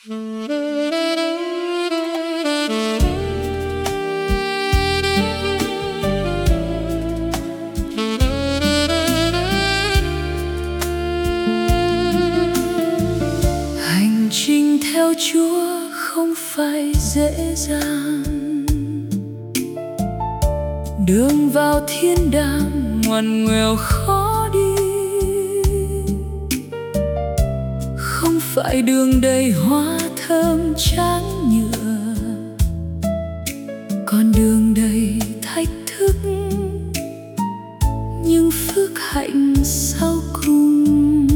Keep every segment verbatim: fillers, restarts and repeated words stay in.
Hành trình theo Chúa không phải dễ dàng, đường vào thiên đàng ngoằn ngoèo khó đi. Không phải đường đầy hoa thơm tráng nhựa, con đường đầy thách thức nhưng phước hạnh sau cùng.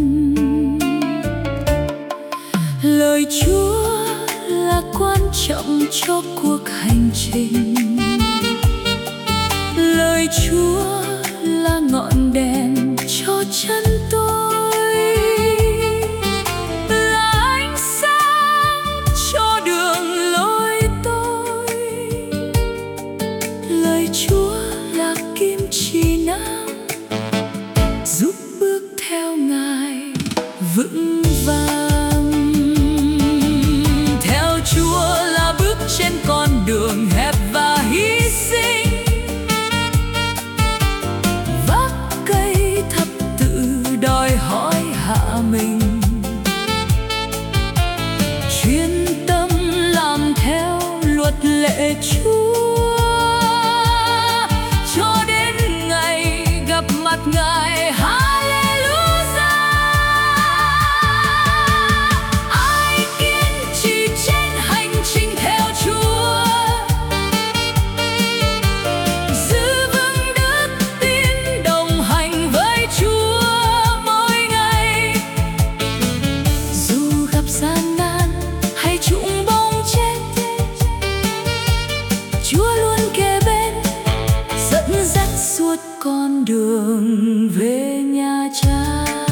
Lời Chúa là quan trọng cho cuộc hành trình, lời Chúa là ngọn đèn cho chân tôi, là ánh sáng cho đường lối tôi. Lời Chúa là kim chỉ nam giúp bước theo Ngài vững vàng. Theo Chúa là bước trên con đường hẹp và hy sinh, vác cây thập tự đòi hỏi hạ mình, chuyên tâm làm theo luật lệ Chúa cho đến ngày gặp mặt Ngài. Ai kiên trì trên hành trình theo Chúa, giữ vững đức tin đồng hành với Chúa mỗi ngày. Dù gặp gian nan hay trũng bông chết, Chúa luôn kề bên dẫn dắt suốt con đường về nhà Cha.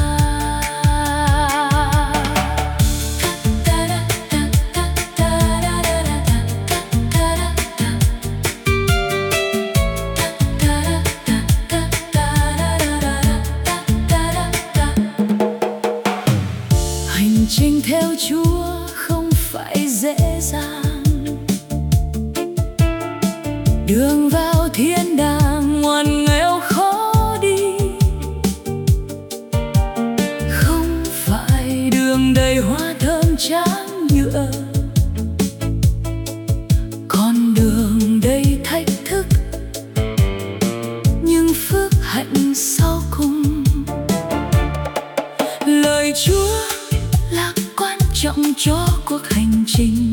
Hành trình theo Chúa không phải dễ dàng, đường vào thiên đàng ngoằn nghèo khó đi. Không phải đường đầy hoa thơm tráng nhựa, con đường đầy thách thức nhưng phước hạnh sau cùng. Lời Chúa là quan trọng cho cuộc hành trình,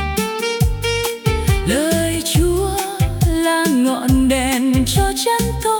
lời Chúa là ngọn đèn cho chân tôi.